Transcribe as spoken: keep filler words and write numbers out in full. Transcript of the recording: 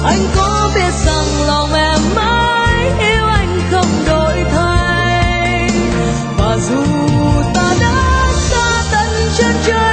anh có biết rằng lòng em mãi yêu anh không đổi thay. Và dù ta đã xa tận chân trời